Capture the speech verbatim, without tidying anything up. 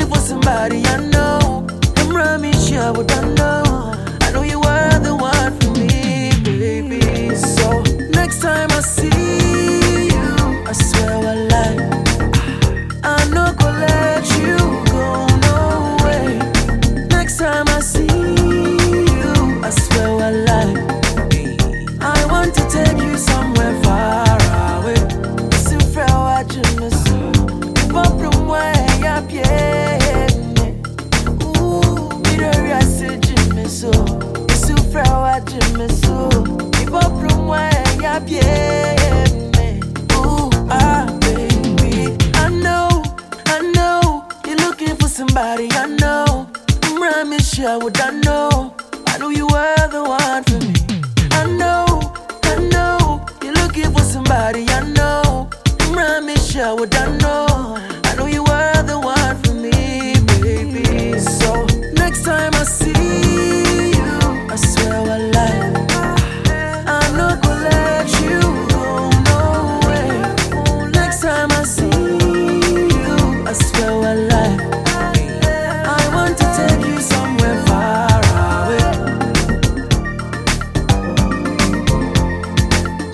for somebody I know. I'm Rami, I would not know. I know you are the one for me, baby. So next time I see you, I swear I lie. I no go let you go, no way. Next time I see you, I swear I lie. I want to take you somewhere far away. So far, what you miss? From where you're ooh, me the I said you miss so. So far, what you miss so. From where you're ooh, ah, baby. I know, I know, you're looking for somebody I know. I'm Rami, I would I know.